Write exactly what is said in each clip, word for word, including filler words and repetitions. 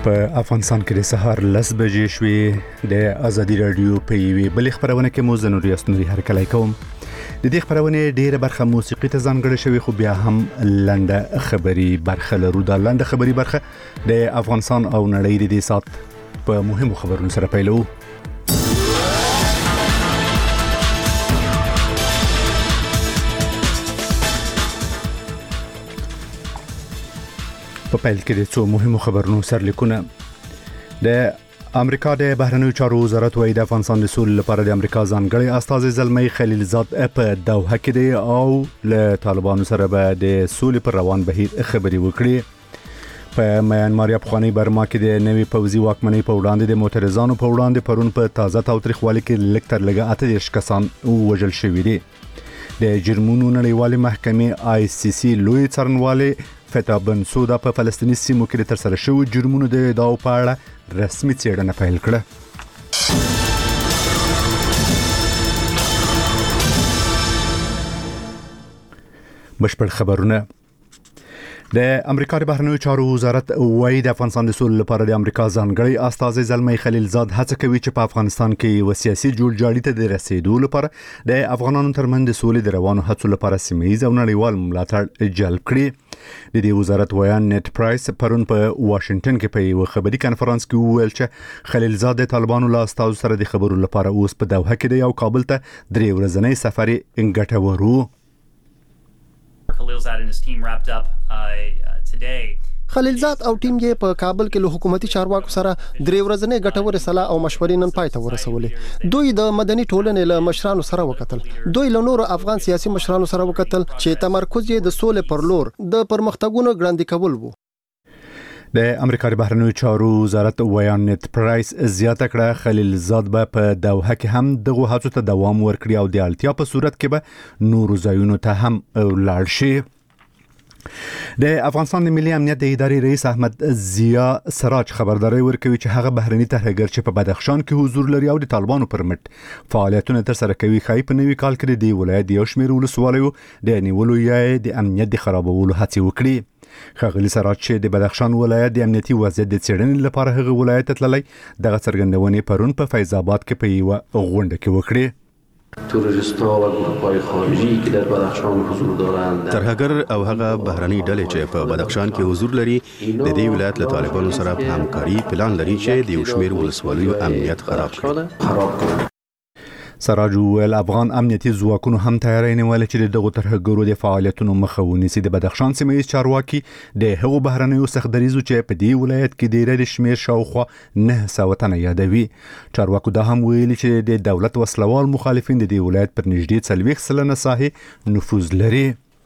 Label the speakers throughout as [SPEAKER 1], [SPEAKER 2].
[SPEAKER 1] په افغانستان کې د سهار لس بجې شوې د ازادي رادیو په یوې بلې خبرونه کې مو زه نور یاسنوري هرکلی کوم. د دې خبرونې ډیره برخه موسیقي ته ځانګړې شوې، خو بیا هم لنډه خبري برخه لرو. دا لنډه خبري برخه د افغانستان او نړۍ د دې سات په مهمو خبرونو سره پیلو. په پیل کې د څو مهمو خبرونو سرلیکونه. د امریکا د بهرنیو چارو وزارت وايي د افغانستان د سولې لپاره د امریکا ځانګړي استازي زلمي خلیلزاد په دوحه کې دی او له طالبانو سره به د سولې پر روان بهیر خبري وکړي. په میانمار یا افغاني برما کې د نوي پوځي واکمنۍ په وړاندې د معترضانو په وړاندې پرون په تازه تاوتریخوالي کې لږ تر لږه اته دېرش کسان وژل شوي دي. د جرمونو نړیوالې محکمې آی سی سی لوی څارنوالې فتا بنسودا په فلسطیني سیمو کې تر سره شوی جرمونو د ادعاو په اړه رسمي څېړنه پیل کړه. بشپړ خبرونه. د امریکا د بهرنیو چارو وزارت وايي د افغانستان د سولې لپاره د امریکا ځانګړي استازي زلمي خلیلزاد هڅه کوي چې په افغانستان کې یو سیاسي جوړجاړي ته د رسیدو لپاره د افغانانو ترمنځ د سولې د روانو هڅو لپاره سیمه‌ییز او نړیوال ملاتړ جلب کړي. د دې وزارت ویان نیټ پرایس پرون په واشنگټن کې په یو خبري کانفرنس کې وویل چې خلیلزاد د طالبانو له استازو سره د خبرو لپاره اوس په دوحه کې دی او کابل ته درې ورځنی سفر ګټور و.
[SPEAKER 2] Khalilzad and his team wrapped up uh, today.
[SPEAKER 3] خلیلزاد او ټیم یې په کابل کې له حکومتي چارواکو سره درې ورځې ګټورې صلاح او مشورې نن پای ته ورسولې. دوی د مدني ټولنې له مشرانو سره وکتل. دوی له نورو افغان سیاسي مشرانو سره وکتل چې تمرکز یې د سولې پر لور د پرمختګونو ګړندي کول وو.
[SPEAKER 1] د امریکا د بهرنیو چارو وزارت ویان نیټ پرایس زیاته کړه خلیلزاد به په دوحه کې هم دغه هڅو ته دوام ورکړي او د اړتیا په صورت کې به نورو ځایونو ته هم لاړ شي. د افغانستان د ملي امنیت د ادارې رئیس احمد ضیا سراج خبرداري ورکوي چې هغه بهرني ترهګر چې په بدخشان کې حضور لري او د طالبانو پر مټ فعالیتونه تر سره کوي خای په نوي کال کې د ولایت یو شمېر ولسوالیو د نیولو یا د امنیت د خرابولو هڅې وکړي. ښاغلي سراج چې د بدخشان ولایت د امنیتي وضعیت د څېړنې لپاره هغه ولایت ته تللی دغه څرګندونې پرون په فیض آباد کې په یوه غونډه کې وکړي.
[SPEAKER 4] تروریست‌ها و گروه‌های خارجی که در بدخشان حضور دارند
[SPEAKER 5] ترهګر او هغه بهرني ډلې چې په بدخشان کې حضور لري د دې ولایت له طالبانو سره په همکاري پلان لري چې د یو شمېر ولسوالیو امنیت خراب کړي.
[SPEAKER 1] سراج ویل افغان امنیتي ځواکونو هم تیاری نیولې چې دغه ترهګرو د فعالیتونو مخه ونیسي. د بدخشان سیمه‌ییز چارواکي د هغو بهرنیو سختدریزو چې په دې ولایت کې د ډېر شمېر شاوخوا نه سوه تنه یادوي. چارواکو دا هم ویلي چې د دولت وسلوال مخالفین د دې ولایت پر نږدې څلوېښت سلنه ساحې نفوذ لري.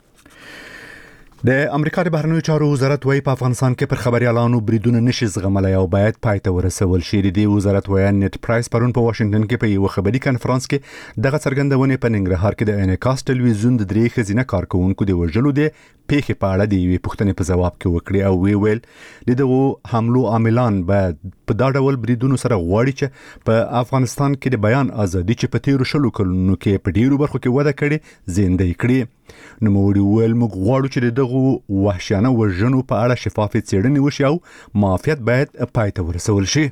[SPEAKER 1] د امریکا د بهرنیو چارو وزارت وايي په افغانستان کې پر خبريالانو بریدونه نشي زغملای او باید پای ته ورسول شي. د وزارت ویان نیټ پرایس پرون په واشنگټن کې په یو خبري کانفرنس کې دغه څرګندونې په ننګرهار کې د انعکاس ټلویزیون د درې ښځینه کارکونکو د وژلو د پیښې په اړه د یوې پوښتنې په ځواب کې وکړي او وی ویل د دغو حملو عاملان باید په دا ډول بریدونو سره غواړي چې په افغانستان کې د بیان ازادي چې په تیرو شلو کلونو کې په ډیرو برخو کې وده کړې زنده کړي. نو موږ ویل موږ غواړو چې دغه وحشیانه وژنو په اړه شفافه څېړنې وشي او معافیت باید پای ته ورسول شي.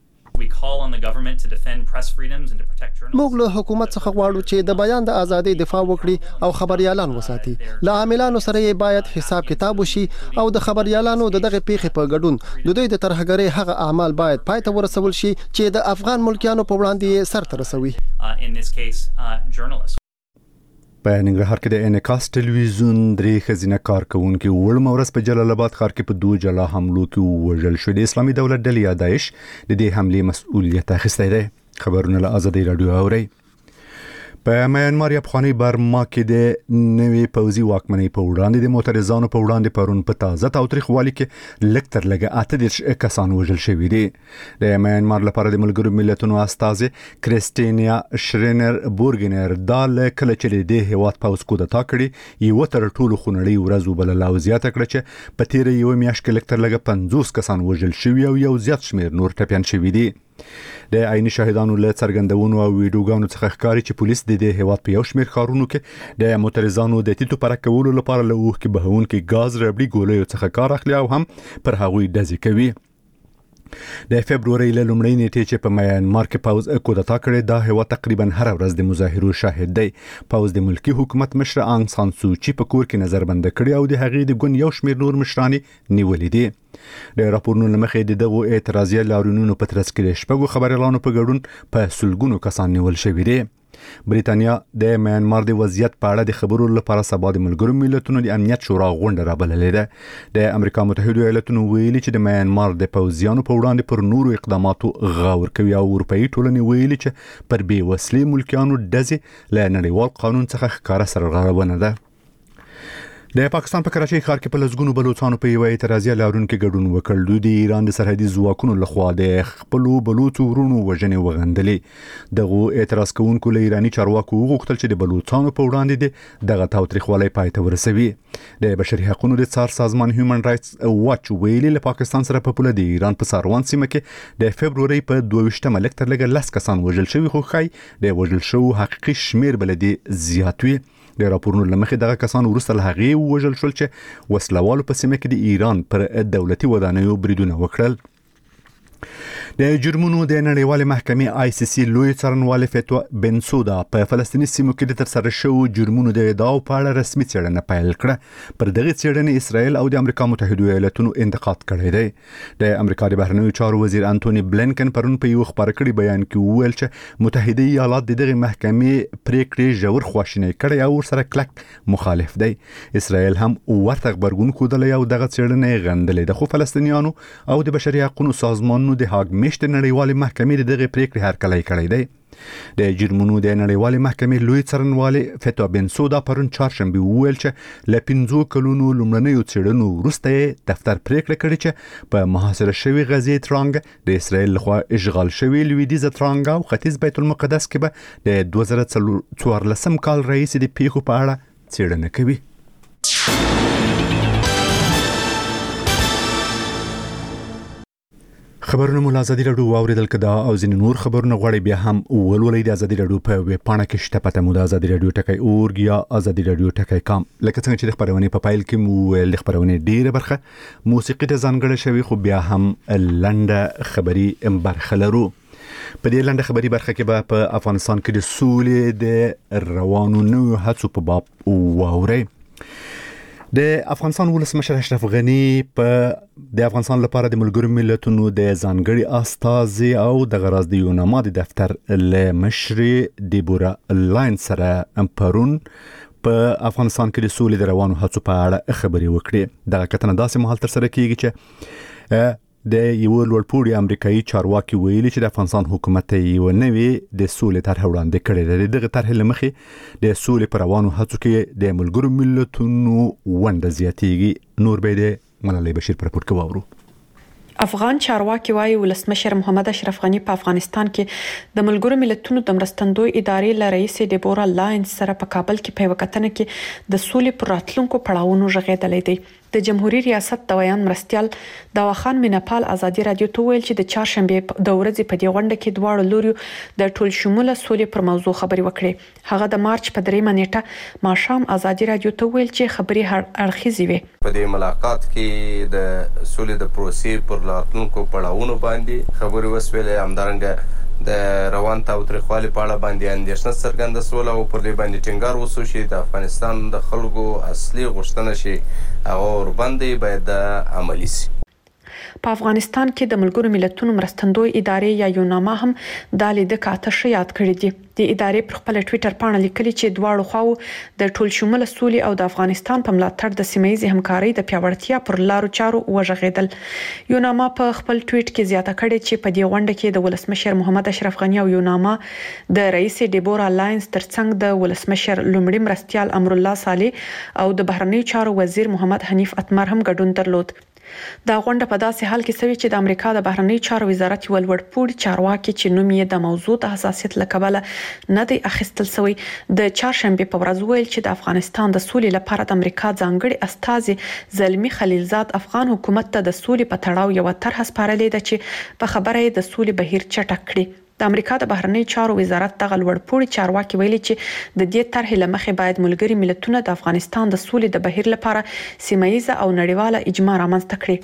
[SPEAKER 3] موږ له حکومت څخه غواړو چې د بیان د ازادۍ دفاع وکړي او خبريالان وساتي. له عاملانو سره یې باید حساب کتاب وشي او د خبريالانو د دغه پیښې په ګډون د دوی د ترهګرۍ هغه اعمال باید پای ته ورسول شي چې د افغان ملکیانو په وړاندې سر ته رسوي.
[SPEAKER 1] په ننګرهار کې د انعکاس ټلویزیون درې ښځینه کارکونکي وړمه ورځ په جلال آباد ښار کې په دوه جلا حملو کې وژل شوي. د اسلامي دولت ډلې یا داعش د دې حملې مسؤلیت اخیستی دی. خبرونه له ازادي رادیو اورئ. په میانمار یا افغاني برما کې د نوي پوځي واکمنۍ په وړاندې د معترضانو په وړاندې پرون په تازه تاوتریخوالي کې لږ تر لږه اته دېرش کسان وژل شوي دي. د میانمار لپاره د ملګرو ملتونو استازي کریسټینیا شرینر بورګنر دا له کله چې د هیواد پوځ کودتا کړي یو تر ټولو خونړۍ ورځ وبلله او زیاته کړه چې په تیره یو میاشت کې لږ تر لږه پنځوس کسان وژل شوي او یو زیات شمېر نور ټپیان شوي دي. د عیني شاهدانو له څرګندونو او ویډیوګانو څخه ښکاري چې پولیس د دې هیواد په یو شمېر ښارونو کې د معترضانو د تیتو پرک کولو لپاره له اوښکې بهونکي ګاز ربړي ګولیو څخه کار اخلي او هم پر هغوی ډزې کوي. د فبرवरी له لومړۍ نیټې چې په میانمار کې پوز کودتا کړې دا هوا تقریبا هر ورځ د مظاهرو شاهد دی. پوز د ملکی حکومت مشر آنګ سان سوچي په کور کې نظربند کړی او د هغې د ګوند یو شمېر نور مشران نیولې دي. د راپورونو لمخې د دغو اعتراضي لاریونونو په ترڅ کې د شپږو خبريالانو په ګډون په سلګونو کسان نیول شوي دي. بریتانیا د میانمار د وضعیت په اړه د خبرو لپاره سبا د ملګرو ملتونو د امنیت شورا غونډه رابللې ده. د امریکا متحده ایالاتونو ویلي چې د میانمار د پوځیانو په وړاندې پر نورو اقداماتو غور کوي او اروپאי ټولنې ویلي چې پر بې وسلې ملکیانو ډزې له نړیوال قانون څخه ښکاره سرغړونه ده. د پاکستان په کراچۍ ښار کې په لسګونو بلوچستانو په یو اعتراضي لاریون کې ګډون وکړ. دوی د ایران د سرحدي ځواکونو لخوا د خپلو بلوچو ورونو وژنې وغندلې. دغه اعتراض کوونکو له ایراني چارواکو وغوښتل چې د بلوچستانو په وړاندې دغه تاوتریخوالی پای ته ورسوي. د بشري حقوقو د څار سازمان هیومن رائټس واچ ویلي له پاکستان سره په پوله د ایران په ساروان سیمه کې د فبرवरी په دوه ویشتمه لږ تر لږه لس کسان وژل شوي خو ښایي د وژل شوو حقیقي شمیر بل دی زیات وي. د راپورونو لمخې دغه کسان وروسته له هغې ووژل شول چې وسلوالو په سیمه کې د ایران پر دولتي ودانیو بریدونه وکړل. د جرمونو د نړیوالې محکمې آی سی سی لوی څارنوال فتوا بنسودا په فلسطیني سیمو کې د ترسره شوو جرمونو د ادعاو په اړه رسمي څېړنه پیل کړه. پر دغه څېړنې اسرائیل او د امریکا متحده ایالاتونو انتقاد کړی دی. د امریکا د بهرنیو چارو وزیر انټونی بلینکن پرون په یو خبري کړي بیان کې وویل چې متحده ایالات د دغه محکمې پریکړې ژور خواشینی کړي او ورسره کلک مخالف دی. اسرائیل هم ورته خبرګون خوده او دغه څېړنه غندلې ده خو فلسطینیانو او د بشري حقوقو سازمانونو د هاګ میشت نړیوالې محکمې دغه پریکړې هرکلی کړی دی. د جرمونو د نړیوالې محکمې لوی څارنوال فتوا بنسودا پرون چهارشنبه وویل چې له پنځو کلونو لومړنیو څېړنو وروسته دفتر پریکړه کړې چې په محاصره شوی غزې ترانګ د اسرائیل لخوا اشغال شوی لویدیځ ترانګ او ختیځ بیت المقدس کې به د دوه زره څوارلسم کال رئیس د پیښو په اړه څېړنه کوي. خبرونه مو ازادي راډیو واوریدل کدا او ځین نور خبرونه غواړي بیا هم ولولې د ازادي راډیو په ویب پاڼه کې شته پته مو د ازادي راډیو ټکی اورګ یا ازادي راډیو ټکی کام. لکه څنګه چې د خبرونه په پایل کې مو ول خبرونه ډیره برخه موسیقي ته ځانګړې شوی خو بیا هم لنډه خبري برخه لرو. په دې لنډه خبري برخه کې به په افغانستان کې د سولې د روانو نوو هڅو په باب واوري. د افغانستان ولسمشر اشرف غنی په د افغانستان لپاره د ملګرو ملتونو د ځانګړي استازي او د غراز د یوناما د دفتر له مشر دیبورا لاین سره پرون په افغانستان کې د سولې د روانو هڅو په اړه خبري وکړي. د کتنه داسې مهال تر سره کیږي چې د یو لوړپوړي امریکایي چارواکي ویلي چې د افغانستان حکومت یو نوی د سولې طرح وړاندې کړې ده. دغه طرح لمخې د سولې پر روانو هڅو کې د ملګرو ملتونو ونډه زیاتېږي. نور به د ملالۍ بشیر پر راپور کې واورو.
[SPEAKER 6] افغان چارواکي وايي ولسمشر محمد اشرف غنی په افغانستان کې د ملګرو ملتونو د مرستندوی ادارې ل رئیس دیبورا لاین سره په کابل کې په وکټنه کې د سولې پر راتلونکو پړاوونو ژغېدلې دي. د جمهوریت ریاست د ویان مرستيال داواخان مینپال ازادي رادیو ته ویل چې د چهارشنبه د ورځې په دی غونډه کې دواړو لوري د ټول شموله سولې پر موضوع خبري وکړي. هغه د مارچ په درېمه نیټه ماښام ازادي رادیو ته ویل چې خبري اړخیزې وي.
[SPEAKER 7] په دې ملاقات کې د سولې د پروسې پر راتلونکو پړاوونو باندې خبري وسویلې. همدارنګه د روان تاوتریخوالي په اړه باندې اندېښنه څرګنده سوله او پر دې باندې ټینګار وسو چې د افغانستان د خلکو اصلي غوښتنه شي هغه ورباندې باید عملي شي.
[SPEAKER 6] په افغانستان کې د ملګرو ملتونو مرستندوی ادارې یا یوناما هم د لیدو کاته شې یاد کړې دي. د ادارې پر خپل ټوئیټر باندې لیکلي چې دواړو خواو د ټول شموله سولې او د افغانستان په ملاتړ د سیمه‌ییزې همکارۍ د پیاوړتیا پر لارو چارو وژغېدل. یوناما په خپل ټوئیټ کې زیاته کړې چې په دې غونډه کې د ولسمشر محمد اشرف غنی او یوناما د رئیس دیبورا لاینز ترڅنګ د ولسمشر لومړي مرستيال امر الله صالح او د بهرنیو چارو وزیر محمد حنیف اتمر هم ګډون درلود. دا غونډه په داسې حال کې سوي چې د امریکا د بهرنیو چارو وزارت یو لوړپوړي چارواکي چې نوم یې د موضوع د حساسیت لکبله نه دی اخیستل سوی د چهارشنبه په ورځ ویل چې د افغانستان د سولې لپاره د امریکا ځانګړي استازي زلمی خلیلزاد افغان حکومت ته د سولې په تړاو یو طرح سپارلې ده چې په خبره یې د سولې بهیر چټک کړي. د امریکا د بهرنیو چارو وزارت دغه لوړپوړي چارواکي ویلي چې د دې طرح لمخې باید ملګري ملتونه د افغانستان د سولې د بهیر لپاره سیمه‌ییزه او نړیواله اجماع رامنځته کړي.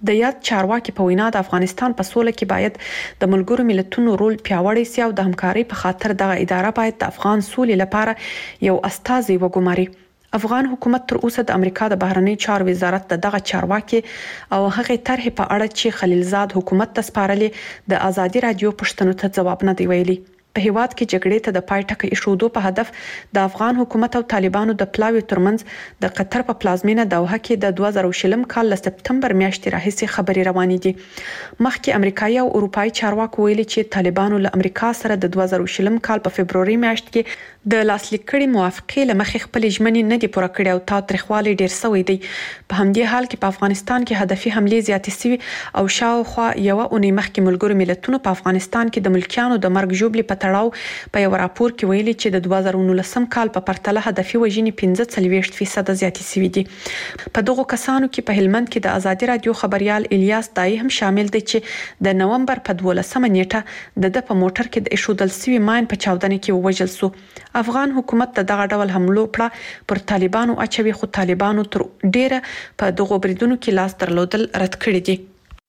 [SPEAKER 6] د یاد چارواکي په وینا د افغانستان په سوله کې باید د ملګرو ملتونو رول پیاوړی سي او د همکارۍ په خاطر دغه اداره باید د افغان سولې لپاره یو استازی وګماري. افغان حکومت تر اوسه د امریکا د بهرنی چارو وزارت د دغه چارواکي او هغه طرح په اړه چې خلیلزاد حکومت ته سپارلې د ازادي رادیو پښتنو ته ځواب نه دی ویلي. په هیواد کې جګړې ته د پای ټکی ایښودو په هدف د افغان حکومت او طالبانو د پلاوي ترمنځ د قطر په پلازمینه دوحه کې د دوه زره شلم کال له سپتمبر میاشتې راهیسې خبرې روانې دي. مخکې امریکایي او اروپایي چارواکو ویلي چې طالبانو له امریکا سره د دوه زره شلم کال په فبروري میاشت کې د لاسلیک کړي موافقې له مخې خپل ژمنې نه دي پوره کړې او تاوتریخوالی ډیر شوی دی. په همدې حال کې په افغانستان کې هدفي حملې زیاتې شوي او شاوخوا یوه اونۍ مخکې ملګرو ملتونو په افغانستان کې د ملکیانو د مرګ ژوبلې په تړاو په یو راپور کې ویلي چې د دوه زره نولسم کال په پرتله هدفي وژنې پنځه څلوېښت فیصد زیاتې شوي دي. په دغو کسانو کې په هلمند کې د ازادي رادیو خبريال الیاس دای هم شامل دی چې د نومبر په دولسمه نیټه د د په موټر کې د ایښودل شوي ماین په چاودنه کې ووژل شو. افغان حکومت د دغه ډول حملو پړه پر طالبانو اچوي خو طالبانو تر ډیره په دغو بریدونو کې لاس درلودل رد کړی دي.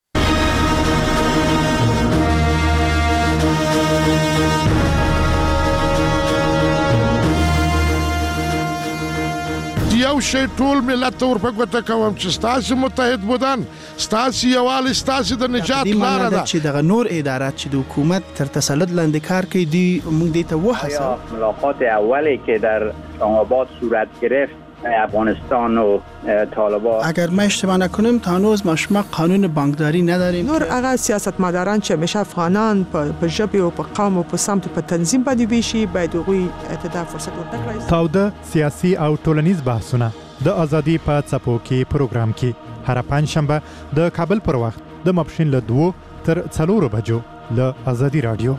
[SPEAKER 8] یو شی ټول ملت ور په ګوته کوم چې ستاسو متحد بودن ستاسو یوال ستاسو د نجات لار ده
[SPEAKER 9] چې دغه نور ادارات چې د حکومت تر تسلط لاندې کار کوي دی موږ دې ته وحسه.
[SPEAKER 10] ملاقات اولی که در اسلام‌آباد صورت گرفت افغانستان و طالبان
[SPEAKER 9] اگر ما اشتباه نکنیم تا هنوز ما شما قانون بانکداری نداریم.
[SPEAKER 11] نور هغه سیاستمداران چې همیشه افغانان په ژبه او په قوم او په سمت په تنظیم باندې ویشي باید هغوی ته فرصت ورکړي.
[SPEAKER 12] تاوده سیاسي او ټولنیز بحثونه د ازادي په څپو کې پروګرام کې هر پنځشنبه د کابل پر وخت د ماپښین له دوه تر څلورو بجو له ازادي رادیو.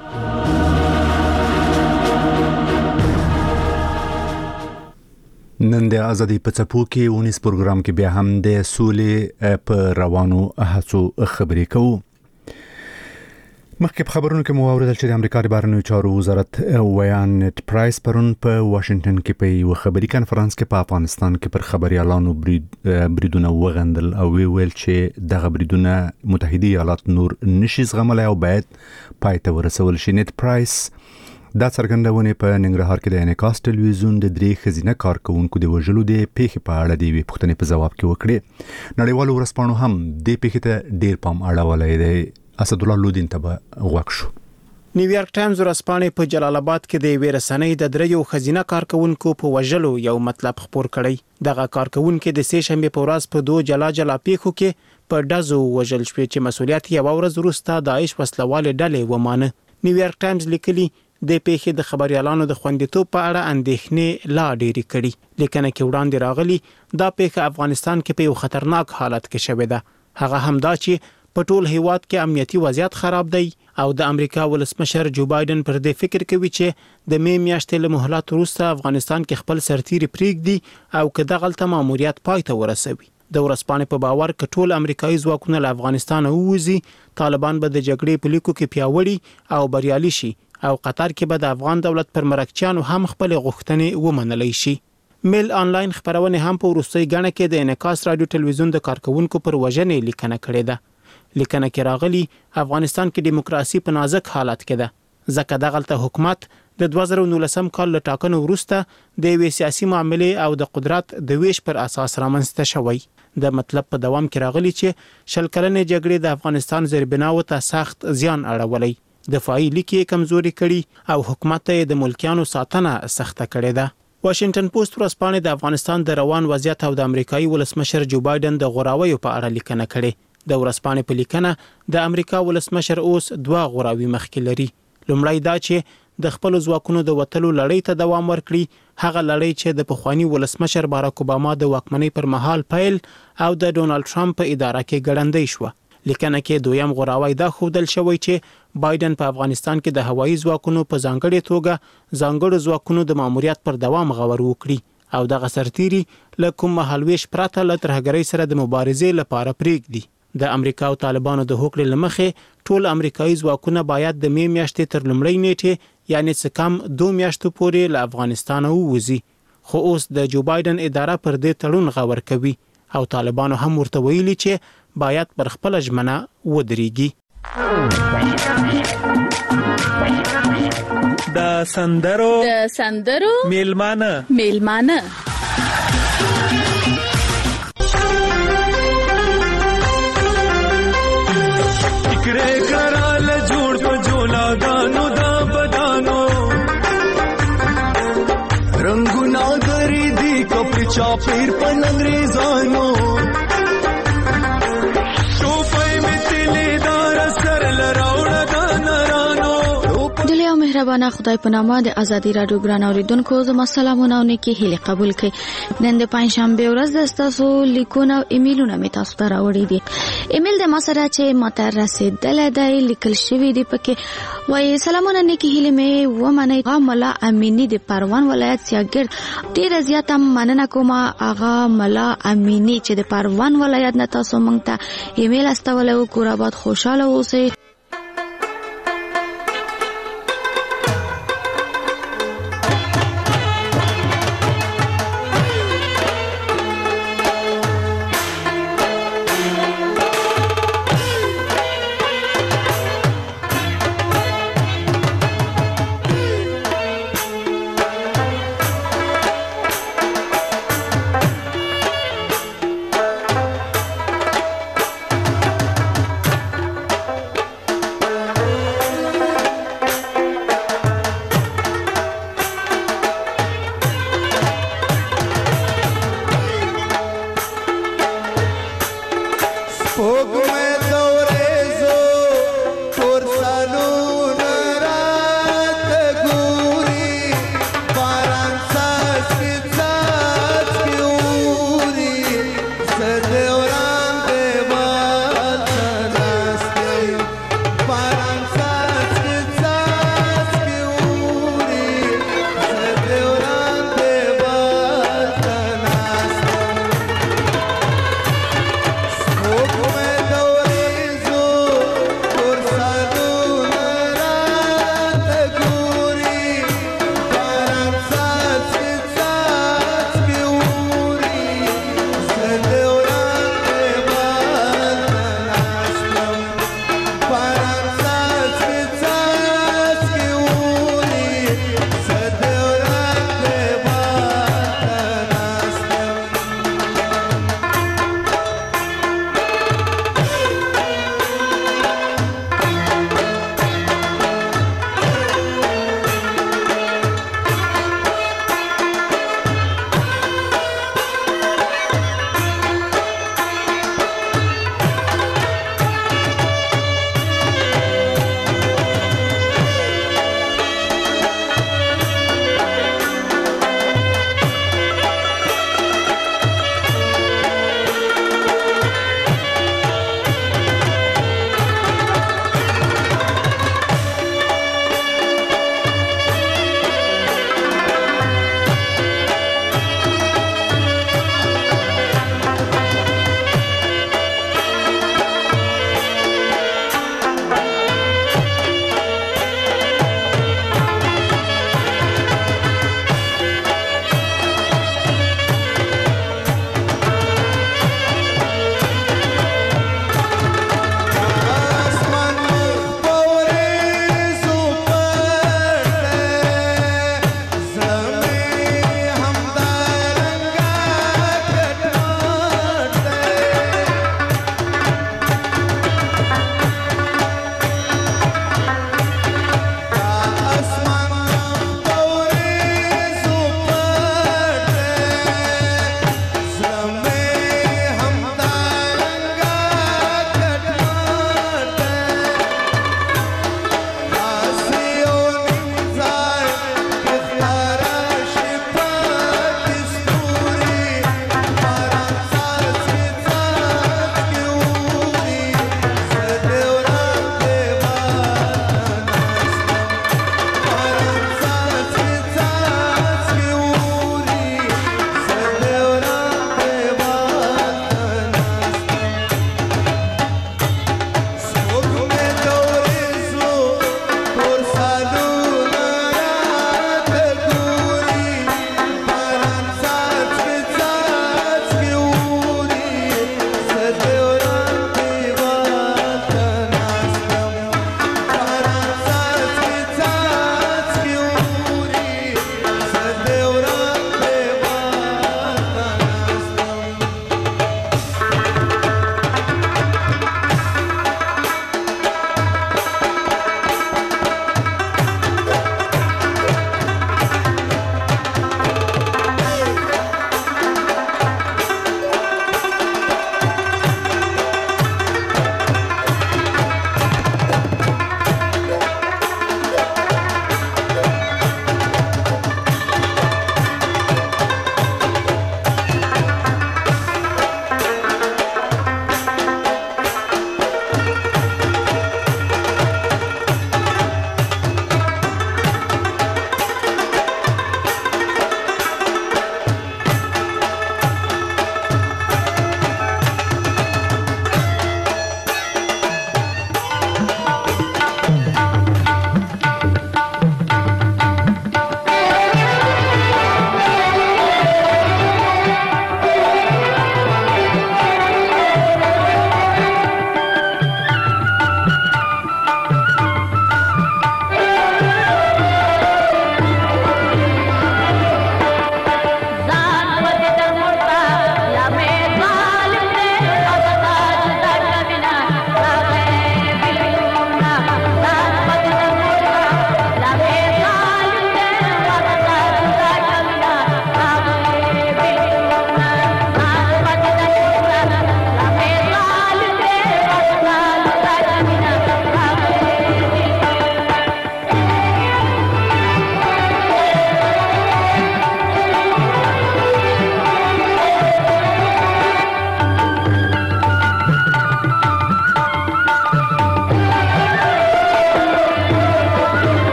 [SPEAKER 1] نن د ازادي په څپو کې ونیس پروګرام کې بیا هم د سولې په روانو هڅو خبرې کوو. مخکې په خبرونو کې مو اوریدل چې د امریکا د بهرنیو چارو وزارت ویان نت پرایس پرون په واشنگټن کې په یو خبري کانفرنس کې په افغانستان کې پر خبريالانو بریدونه وغندل او ویل چې دغه بریدونه متحده ایالات نور نشي زغملای او باید پای ته ورسول شي. نت پرایس دا څرګندونه په ننګرهار کې د انعکاس ټلویزیون د درې خزینه کارکونکو د وژلو د پیښې په اړه دی پوښتنې په جواب کې وکړي. نړیوالو ورسپانو هم د پیښې ته ډیر پام اړولای دی. اسد الله لودین ته غوښ شو.
[SPEAKER 13] نیویارک ټایمز ورسپانې په جلال آباد کې د ویرسنۍ د دریو خزینه کارکونکو په وژلو یو مطلب خبر کړی. دغه کارکونکو د سې شنبه په ورځ په دوه جلا جلا پیښو کې په دزو وژل شوی چې مسولیت یې یو ورځ وروسته داعش وسلواله ډلې ومانه. نیویارک ټایمز لیکلی د پیښې د خبريالانو د خوندیتوب په اړه اندېښنې لا ډېری کړي. لیکنه کې وړاندې راغلي دا پیښه افغانستان کې په یو خطرناک حالت کې شوې ده. هغه هم دا چې په ټول هیواد کې امنیتي وضعیت خراب دی او د امریکا ولسمشر جو بایدن پر دې فکر کوي چې د می میاشتې له مهلت وروسته افغانستان کې خپل سرتیري پریږدي او که دغه غلطه ماموریت پای ته ورسوي. د ورسپانې په باور ک ټول امریکایي ځواکونه له افغانستان ووځي طالبان به د جګړې په لیکو کې پیاوړي او بریالي شي او قطر کې به د افغان دولت پر مرکچیانو هم خپل غوښتنې ومنلای شي. میل آنلاین خبرونه هم په وروستي غاڼه کې د انعکاس رادیو ټلویزیون د کارکونکو پر وژنې لیکنه کړې ده. لیکنه کې راغلي افغانستان کې دیموکراسي په نازک حالت کې ده ځکه د غلطه حکومت د دوه زره نولسم کال له ټاکنو وروسته د یوې سیاسي معاملې او د قدرت د ویش پر اساس رامنځته شوی. د مطلب په دوام کې راغلي چې شل کلنې جګړې د افغانستان زیربناو ته سخت زیان اړولی. دفاعي لیکي کمزوري کړي او حکومت ته د ملکیانو ساتنه سخته کړې ده. واشنگټن پوسټ ورسپانې د افغانستان د روان وضعیت او د امریکایي ولسمشر جو بایدن د غوراویو په اړه لیکنه کړې. د ورسپانې په لیکنه د امریکا ولسمشر اوس دوه غوراوي مخکې لري. لومړی دا چې د خپل ځواکونو د وټلو لړۍ ته دوام ورکړي، هغه لړۍ چې د پخوانی ولسمشر باراک اوباما د واکمنۍ پر مهال پیل او د ډونالد ټرمپ په اداره کې ګړندۍ شو. لیکنه کې دویم غوراوی دا ښودل شوی چې بایدن په افغانستان کې د هوایي ځواکونو په ځانګړي توګه ځانګړو ځواکونو د ماموریت پر دوام غور وکړي او دغه سرتیري له کوم مهالويش پرته له ترهګرۍ سره د مبارزې لپاره پریږدي. د امریکا او طالبانو د هوکړې لمخې ټول امریکایي ځواکونه باید د می میاشتې تر لومړۍ نیټې یعنی څه کم دوه میاشتو پورې له افغانستان ووځي. خو اوس د جو بایدن اداره پر دې تړون غور کوي او طالبانو هم ورته ویلي چې باید پر خپل ژمنه ودرېږي.
[SPEAKER 14] د سندرو
[SPEAKER 15] د سندرو
[SPEAKER 14] میلمانه
[SPEAKER 15] میلمانه
[SPEAKER 14] فکرې کرال جوړ په جولا دانو دا بدانو رنگونه غری دی کپ چاپیر په انګریزانو شوفای متلی دار سر لراوړه د نرانو.
[SPEAKER 16] دلی او مهربانه خدای په نامه د ازادي رادیو ګران اوریدونکو زما سلامونه او نیکی هیله قبول کړئ. نن د پنځشنبه ورځ د تاسو لیکونه او ایمیلونه می تاسو ته راوړي دي. ایمیل د ما سره چې ماته رسیدلی دی لیکل شوی دی پکې وایي سلامونه نیکی هیله می ومنئ. هغه ملا امینی د پروان ولایت سیاګر ډیره زیاته مننه کوم. هغه ملا امینی چې د پروان ولایت نه تاسو مونږ ته ایمیل استولی و. کور آباد خوشاله اوسئ.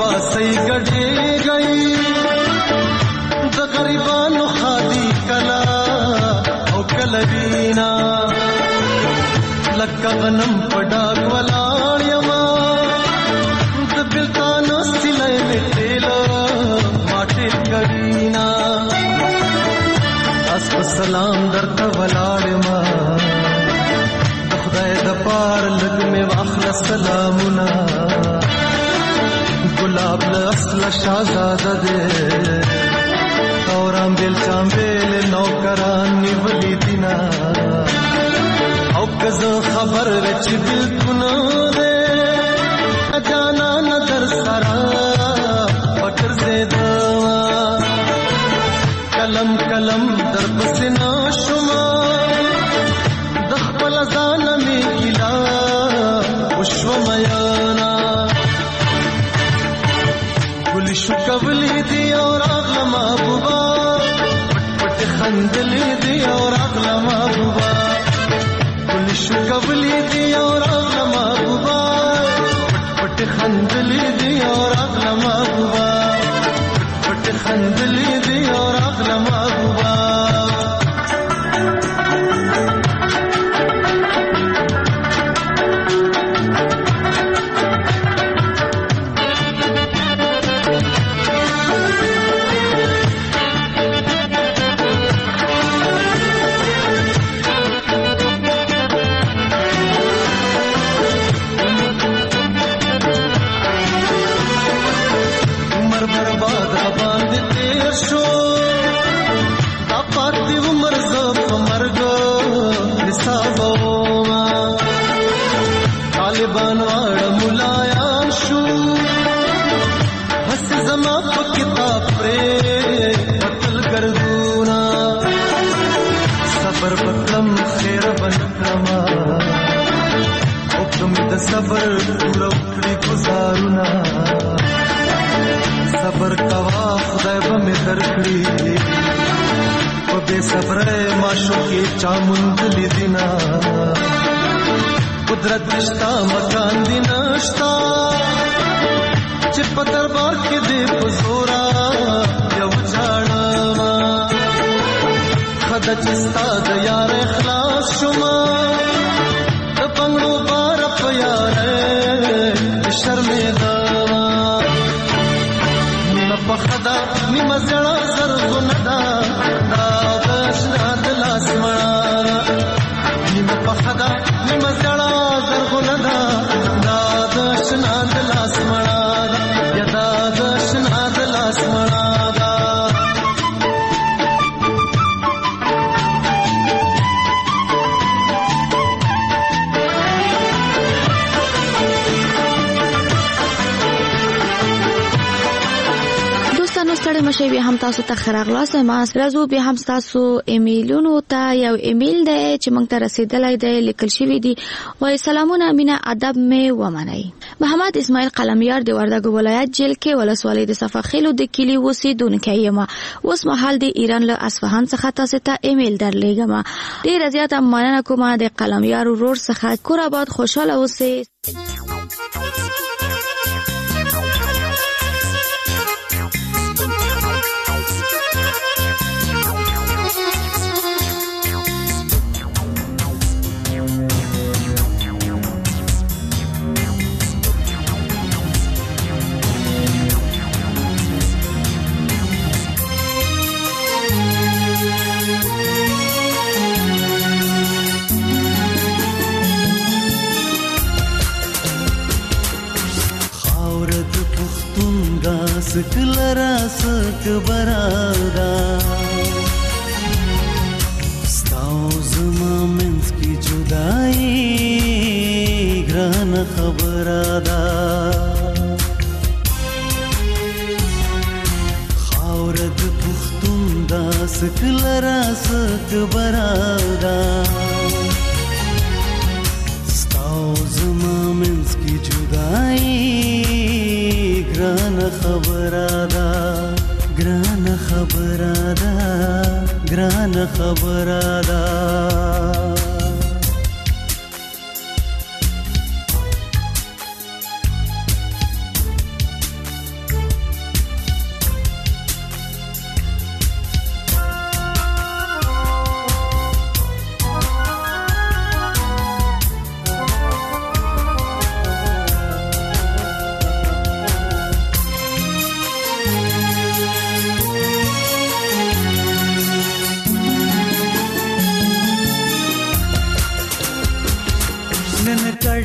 [SPEAKER 14] پاسي ګډې گئی د غریبانو خادي کلا او کلوینا لکه غنم پډاګ ولاړ یما د بلتانو سلای میټېلو ماټې کړینا اس سلام درته ولاړ یما خدای د پار لګ می واخلص سلامونه گلاب اصل شاهزاده دے اورام دل چامبیل نوکران نیولی دینا او کزو خبر وچ دل کنو دے جانا ندر سرا پکر زیدہ کلم کلم در پسنا شما دخپل زانمی گلا وشو میانا شو قبلی دی اور اغلا محبوبا پٹ پٹ خندلی دی اور اغلا محبوبا کل شو قبلی دی اور اغلا محبوبا پٹ پٹ خندلی دی اور اغلا محبوبا پٹ پٹ خندلی دی اور اغلا محبوبا صبر پورا وکړي گزارونه صبر کوا خدای به مې درکړي په بې صبره معشوقې چا موندلي دينا قدرت شتا مکان دي نشتا چې په دربار کې دې په زورا یو جاړه خدای چې ستا د یار اخلاص شوما د پنګړو بار په یار شرمېدا نیمه په خدا نیمه زړه زرغونه دا دا بشنا د لاس مړه نیمه په خدا نیمه زړه زرغونه دا دا بشنا د لاس مړه یا دا بشنا د لاس مړه
[SPEAKER 16] ستړي مشه به هم تاسو ته خراغلاس ما راځو به هم تاسو ایمیلونو ته یو ایمیل دی چې موږ ته رسیدلای دی لیکل شوی دی وای سلامونه امینه ادب مې ومنئ محمد اسماعیل قلمیار د وردګو ولایت جیل کې ولسوالۍ د صفاخیلو د کلی اوسیدونکو یم اوس مهال د ایران له اصفهان څخه تاسو ته ایمیل درلېږم ډیر زیاته مننه کوم د قلمیار ورور څخه کور آباد خوشاله اوسئ
[SPEAKER 15] سکل راسک برادا ستاو زما منس کی جدائی گران خبرادا خاورد پختون دا سکل راسک برادا ستاو زما منس کی جدائی گران خبرادا گران خبرادا گران خبرادا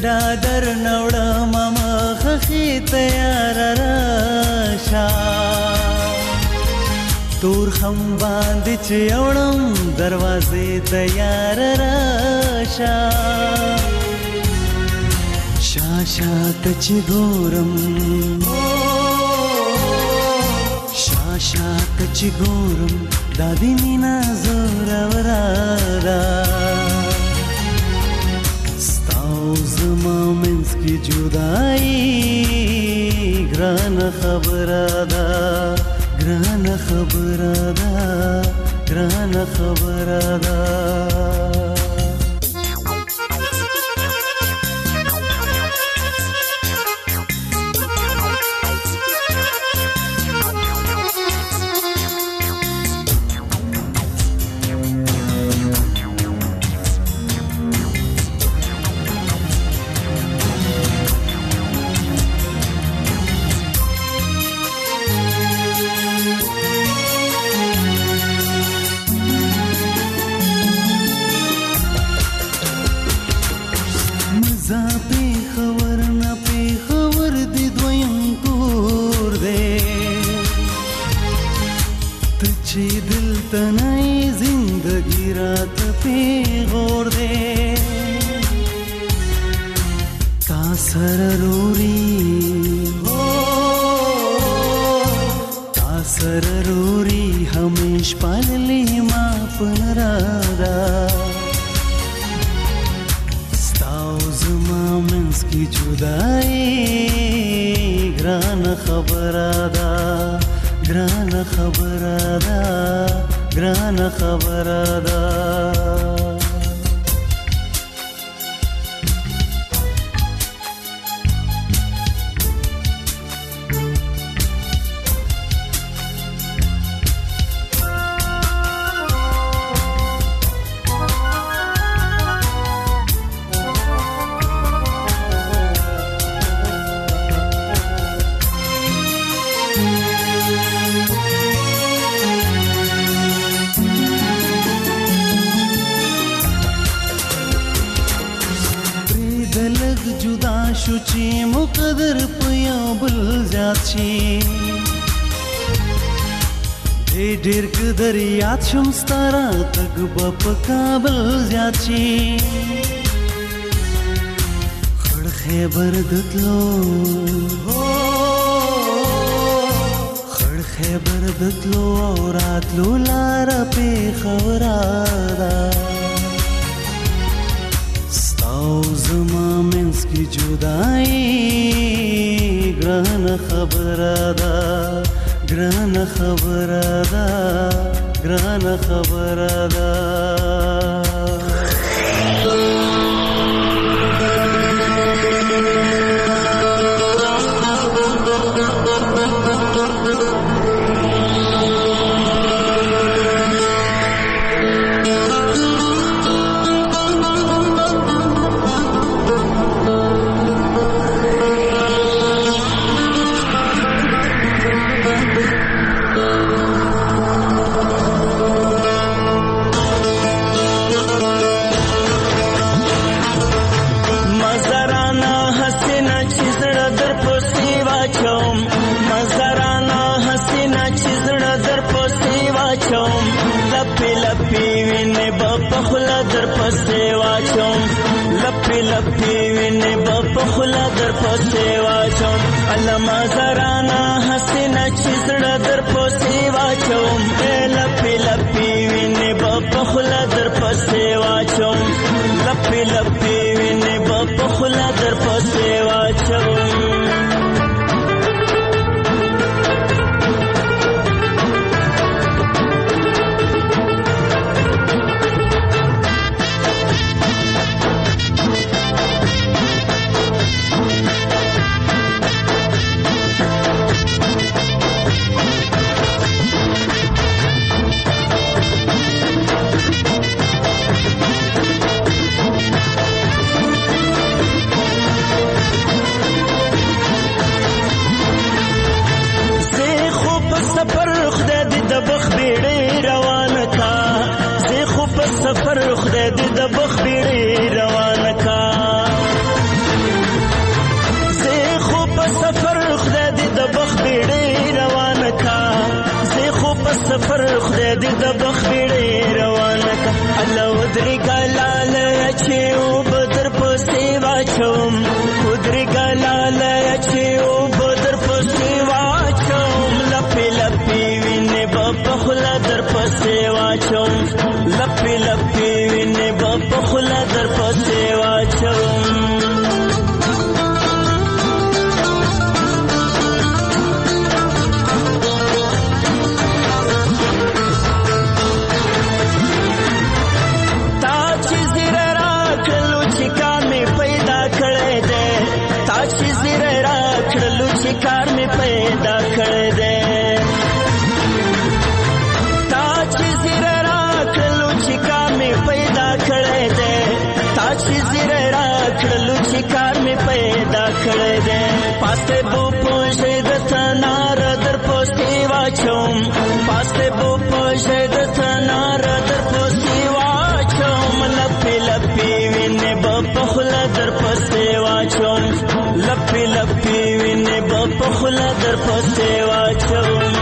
[SPEAKER 15] ډادر نوړه ماما خخي تیار راشا تور خم باندې چې اورم دروازې تیار راشا شاشا تچ ګورم شاشا تچ ګورم دادی مینا زور ورارا ستاو زما منس کی جدائی ګران خبره ده ګران خبره ده ګران خبره ده شم ستارا تک بپ کابل زیات شي خړ خیبر دتلو خړ خیبر دتلو راتلو لار په خورا ستاو زما منس کی جدائی ګران خبره ده ګران خبره ده ګران خبره ده
[SPEAKER 14] لپی وینه بپخلا در پسې واچوم علما زرانا حسینا چیزړه در پسې واچوم لپی لپی وینه بپخلا در پسې واچوم لپی لپی وینه بپخلا در پسې واچوم سفر خدای دې د بخبړې روانه کا الله ودري ګلاله چې او بدر پسې واچوم ودري ګلاله چې او بدر پسې واچوم لپې لپې وینې په خلا در پسې واچوم لپې لپې وینې په خلا در پسې واچوم کار می پیدا کړی دی تا چې زیره راکړلو چې کار می پیدا کړی دی تا چې زیره راکړلو چې کار می پیدا کړی دی پاسته بو پوښې د تنار در پوستې واچوم پاسته بو پوښې د تنار در پوستې واچوم لپې لپې وینې په خوله در پوستې واچوم لپې لپې وینې په خوله در پسې واچوم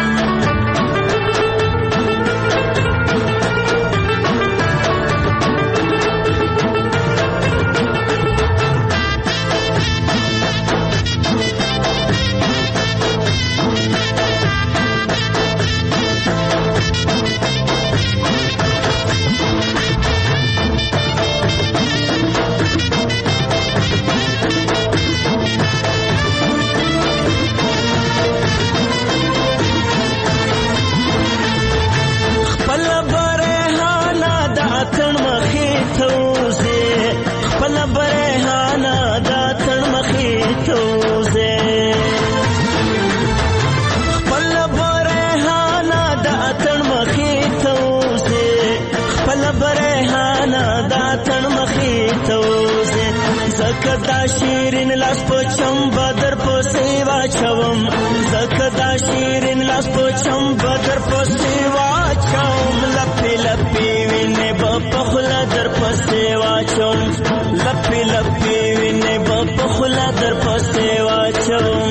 [SPEAKER 14] زکدا شیرین لاس پوچم بدر پسې واچوم زکدا شیرین لاس پوچم بدر پسې واچوم لپې لپې وینې په خوله در پسې واچوم لپې لپې وینې په خوله در پسې واچوم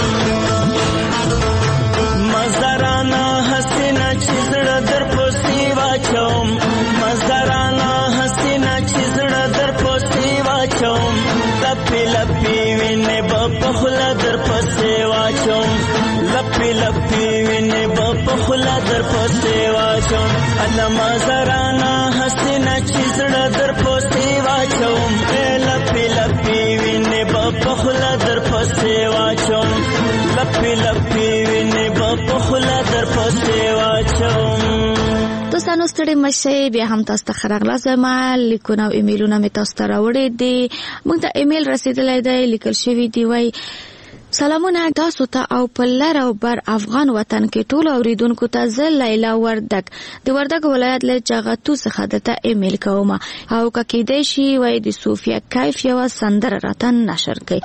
[SPEAKER 14] مزدارانه حسینه چې زړه در پسې واچوم مزدارانه حسینه چې زړه در پسې واچوم لپې لپې وینې په خوله در پسې واچوم لپې لپې وینې په خوله در پسې واچوم الله مزدارانه حسینه چې زړه در پسې واچوم لپې لپې وینې په خوله در پسې واچوم لپې لپې وینې په خوله در پسې واچوم
[SPEAKER 16] دوستانو ستړي مشه بیا هم تاسو ته خراغلا زما لیکونه او ایمیلونه می تاسو ته راوړي دي موږ ته ایمیل رسیدلی دی لیکل شوی دی وای سلامونه تاسو ته او په لر او بر افغان وطن کې ټول اوریدونکو ته زه لیلا وردک د وردک ولایت له چاغتو څخه دته ایمیل کوم او ککې دی شي وای د صوفیا کیف یو سندره راتن نشر کړي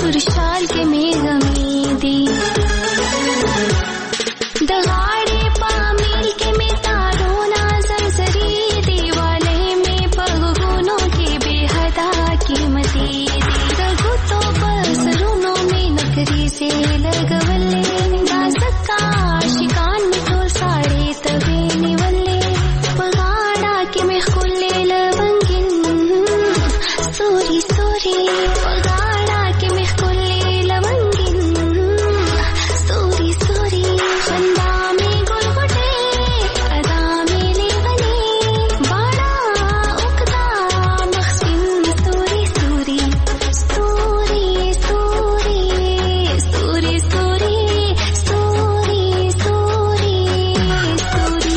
[SPEAKER 17] سور شال کې مې غمې دي د غاړې په میل کې مې تارونه زرزري دیوالې مې په غوږونو کې بې حدا قیمتي دي د ګوتو په سرونو مې نکریزې لګولې دا ځکه عاشقان مې ټول ساړې تبې نیولې په غاړه کې مې ښکلې لونګین ستوري ستوري په غاړه کې مې ښکلې لونګین ستوري ستوري خندا مې ګل غوټې ادا مې لیونې باڼه اوږده مخ سپین ستوري ستوري ستوري ستوري ستوري ستوري ستوري ستوري ستوري ستوري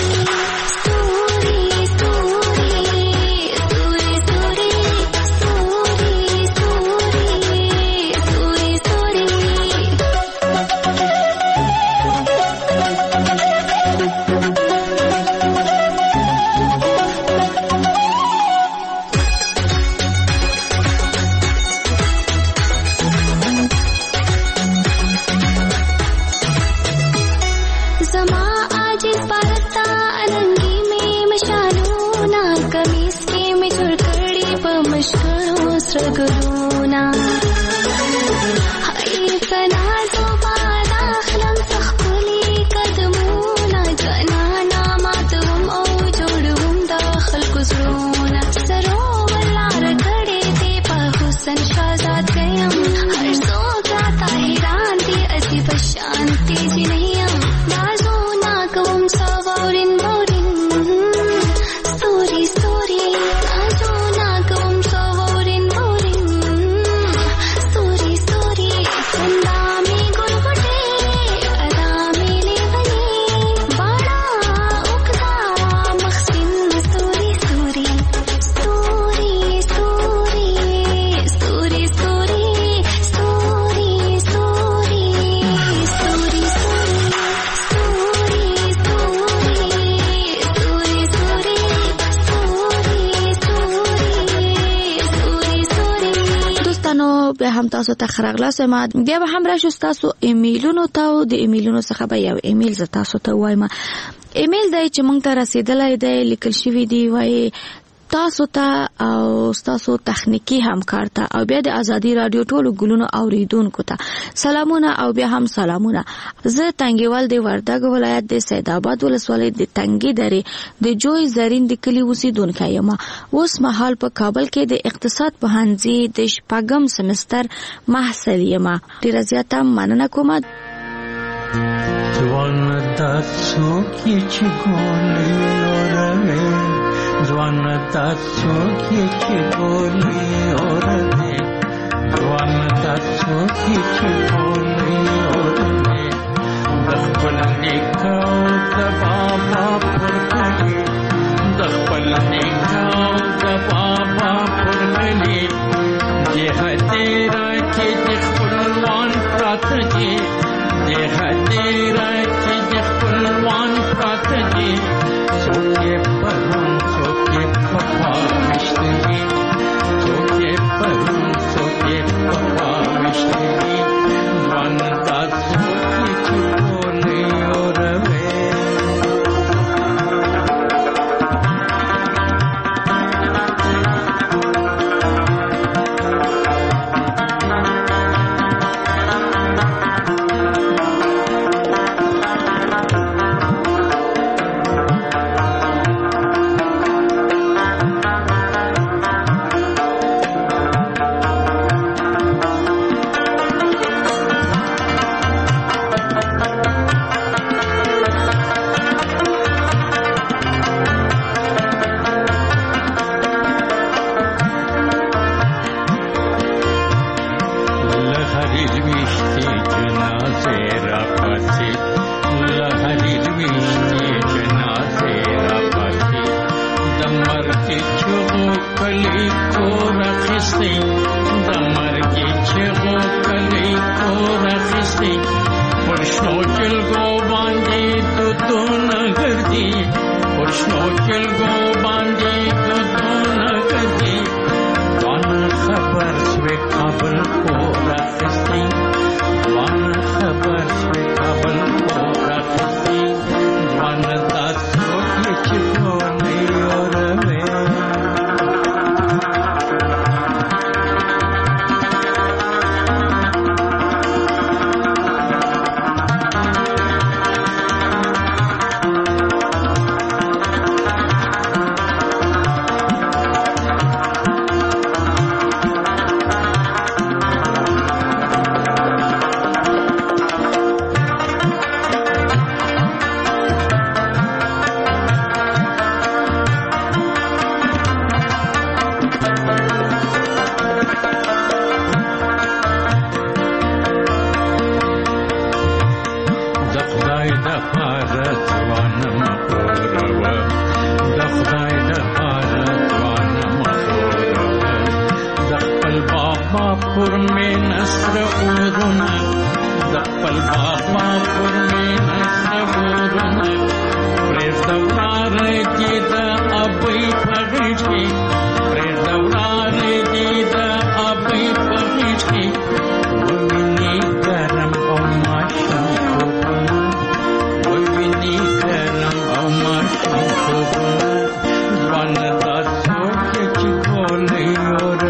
[SPEAKER 17] زما عاجز بارتا اننګي مې مشالونه کمیس کې مې جوړ کړي په مشکړو سره ګلونه هاي فنا زوباد اخلم ښکلي قدمونه جانانا ماتوم او جوړوم د خلکو زړونه سروور لار کړې دې په حسن شهزاد یم هر څوک راته حیران دي عجیب شانتي جنیم نازونه کوم سوارین بورین ستوري ستوري نازونه کوم سوارین بورین ستوري ستوري خندا مې ګل غوټې ادا مې لیونې باڼه اوږده مخ سپین ستوري ستوري ستوري ستوري ستوري ستوري ستوري ستوري ستوري ستوري
[SPEAKER 16] دوستانو به هم تاسو ته خراغلاس ما بیا به هم راشو تاسو ایمیلونو ته د ایمیلونو څخه به یو ایمیل ز تاسو ته وایم ایمیل دی چې مونږ ته رسیدلای دی لیکل شوی دی وای تاسو ته او تاسو تخنیکی همکار ته او بیا د ازادي رادیو ټولو ګلونو اوریدونکو ته سلامونه او بیا هم سلامونه زه تنګیوال دی وردګ ولایت د سید آباد ولسوالۍ د تنګي درې د جوی زرین د کلی اوسیدونکو یم اوس مهال په کابل کې د اقتصاد پوهنځي د شپږم سمستر محصل یم ډیره زیاته مننه کوم
[SPEAKER 15] ځوان تاسو کې چې ګولې اورمه ځوان تاسو کې چې ګولې اورمه ځوان تاسو کې چې ګولې اورمه د خپل نیکاو د بابا پر کلی د خپل نیکاو د بابا پر کلی دې هتیرا کې د خپلوان پراته دي دې هتیرا کې د خپلوان پراته دي څوک پرون څوک په پاوشته دي څوک پرون څوک په پاوشته دي ځوان تاسو کې چې ګولې اورمه کلی کو رخصتی د مرګي چغو کلی کو رخصتی ورشنو چلګو باندې تو تو نګردي ورشنو چلګو باندې تو تو نګردي وان خبر سوي کابل کو
[SPEAKER 18] में नस्र उरुना दपल बाबा पुर में नस्र उरुना प्रेसवार जीद अबै फगशी प्रेसवार जीद अबै फगशी वविनी करम औमाशम खोपना वविनी करम औमाशम खोपना ज्वान दासो के चिखोले और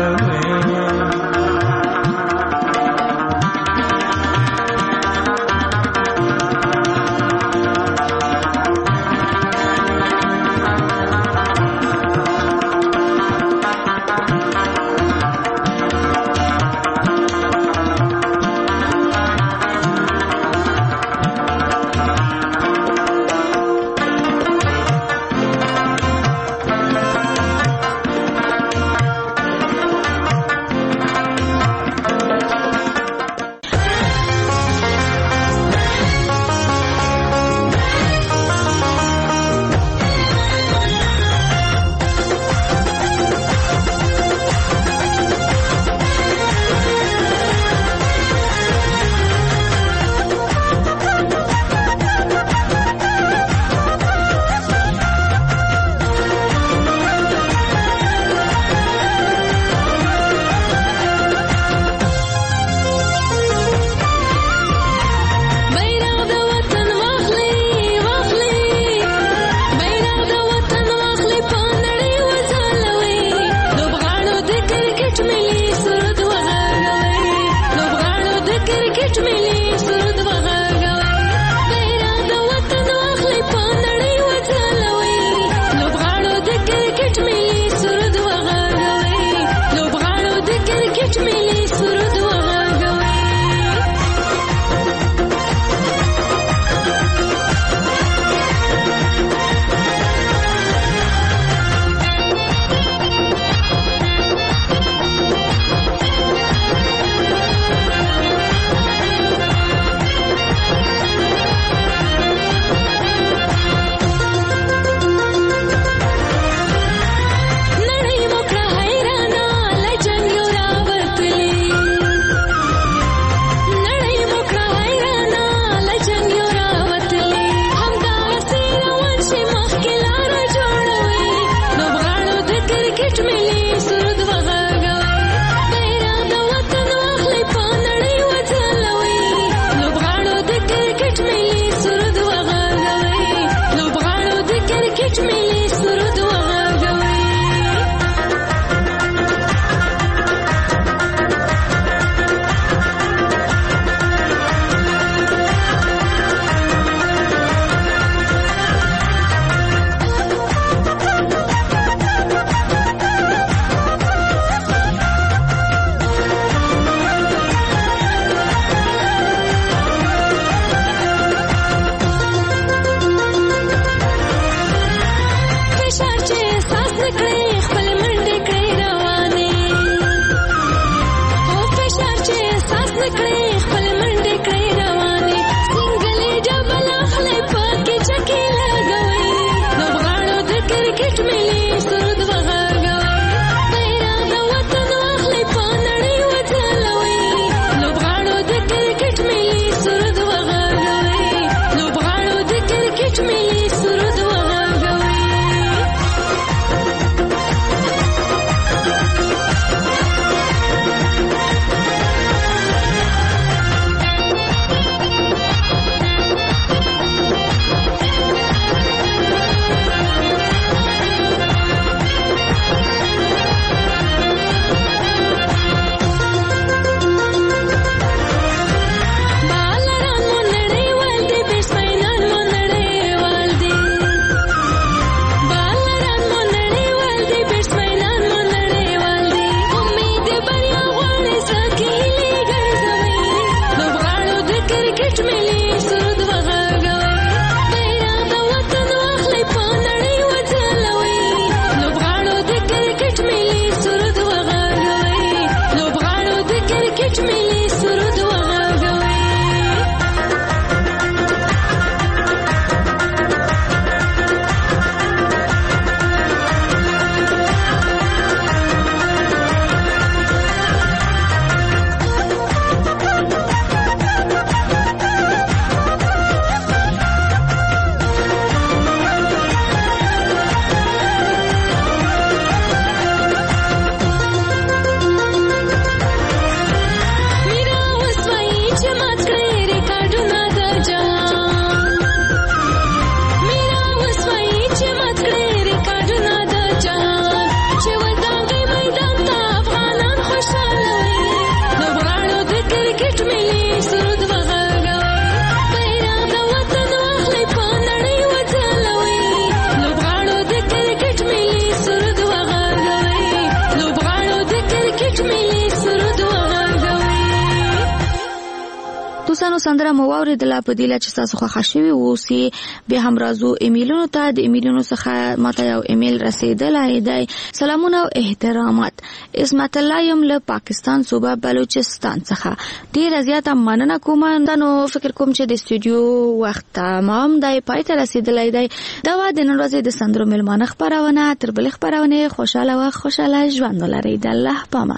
[SPEAKER 16] پاکستان سندره مو اوریدله په دې لچ تاسو خو خښوي اوسې به هم راځو ایمیلونو ته د ایمیلونو څخه ماته یو ایمیل رسیدلی دی. سلامونه او احترامات. اسمت الله یم له پاکستان صوبه بلوچستان څخه. ډیره زیاته مننه کوم. نو فکر کوم چې د استودیو وخت تمام دی پای ته رسیدلی دی. دا و د نن ورځې د سندرو ملمانه خبرونه. تر بلې خبرونه خوشاله و خوشاله ژوند ولرئ. د الله پامان.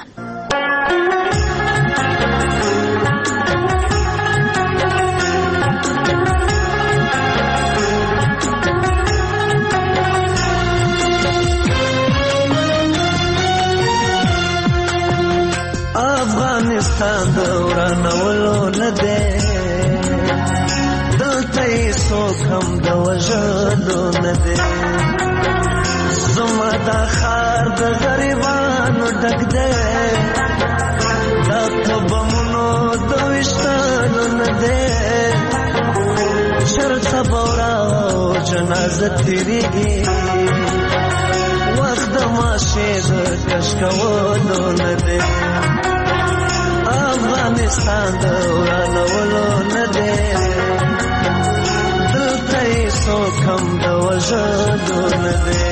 [SPEAKER 15] افغانستان دورانولو نه دی دلته یې څوک هم د وژلو نه دی. زما دا ښار د غریبانو ډک دی دا په بمونو د ویشتلو نه دی. چېرته به ورا جنازه تېرېږي وخت د ماشې د کش کولو نه دی. افغانستان د ورانولو نه دی دلته یې څوک هم د وژلو نه دی.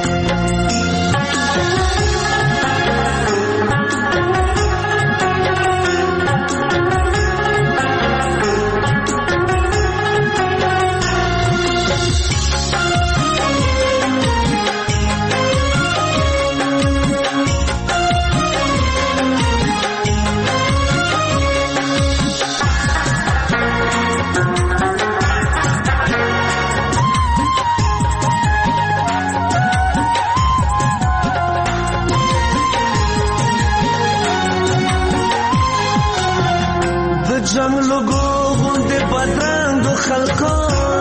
[SPEAKER 15] جنگ لوگو غوندې بدرنګو خلکو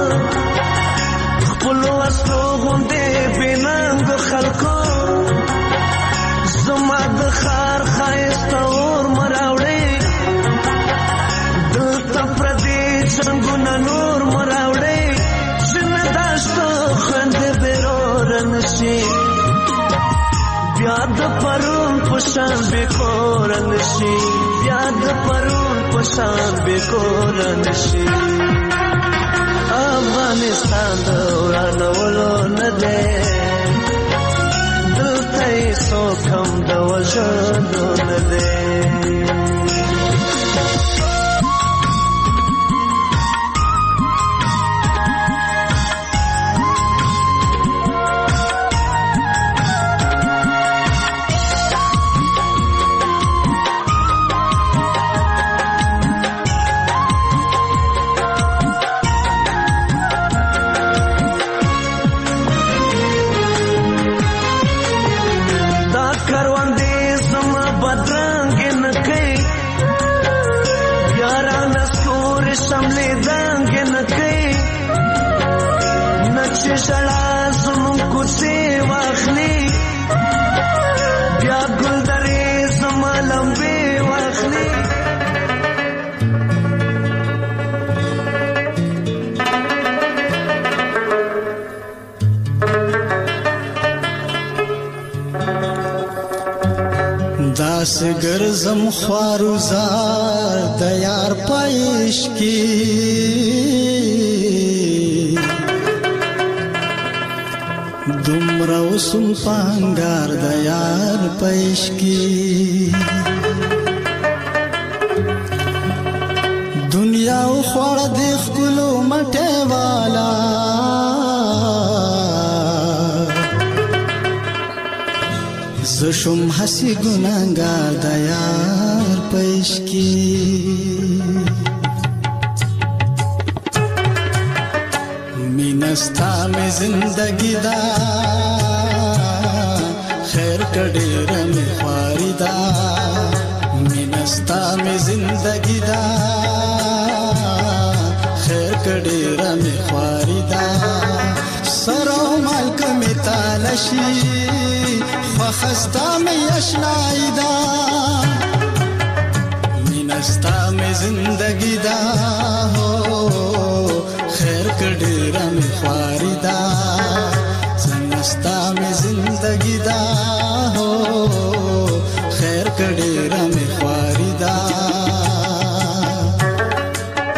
[SPEAKER 15] خپلو اصلو غوندې بېننګو خلکو زما د ښار ښایسته اور مه راوړئ دلته پردي جنګونه نور مه راوړئ چې نه داشتو خویندې بېروره نه شي بیا د پرون په شان بېکوره نه شي بیا د پرون په شان بېکوره نه شي. افغانستان د ورانولو نه دی دلته یې څوک هم د وژلو نه دی. شړا زمون کوڅې واخلي بیا ګلدرې زما لمبې واخلي. داسې ګرځم خوارزار د یار پایش کې دومره اوسم پانګار د یار پایش کې دنیا او خوړه د ښکلو مټې والا زه شوم هسې ګناهګار د یار پایش کې مینستا می زندگی دا خیر کډیر می خواري دا مینستا می زندگی دا خیر کډیر می خواري دا سرو مالک می تالشی خو خستا می اشنای دا مینستا می زندگی دا خیر کډیر می خواري دا سنستا می زندگی دا خیر کډیر می خواري دا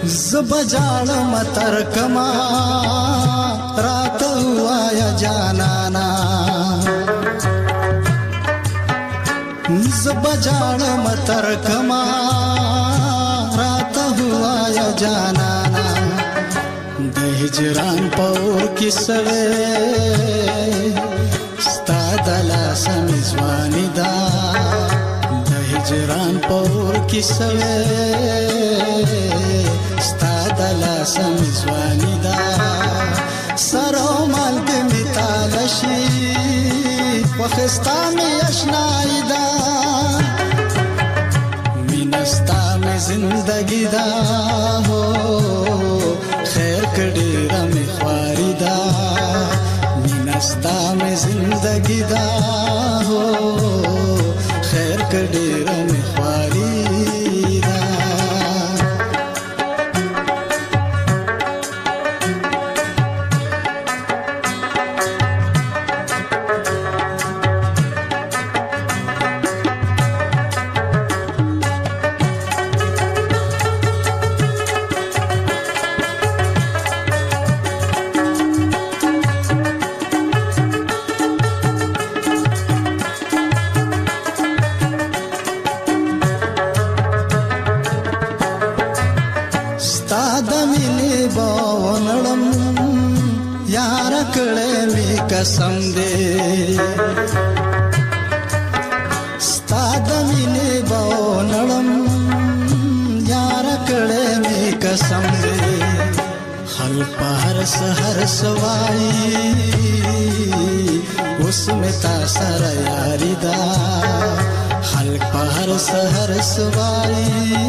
[SPEAKER 14] زبجاړم تر کما راته وایا جانانا زبجاړم تر کما راته وایا جانانا د هجران پور کې سوي ستا د لاس مزواني دا د هجران پور کې سوي لاس مزوانی دا سرو مال دې میتالشي وخستا می اشنای دا مینستا می زندگی دا هو خیر کړي رمې خواري دا مینستا می زندگی دا هو خیر کړي رمې خواري قسم دې ستا د مینې بونړم یار کړې مې قسم دې خل په هر سحر سوای اوس مې تا سره یاري دا خل په هر سحر سوای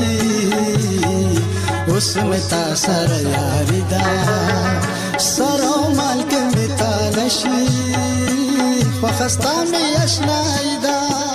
[SPEAKER 14] اوس مې تا سره یاري دا سرو مال کې میتالشي وخستا می اشنای دا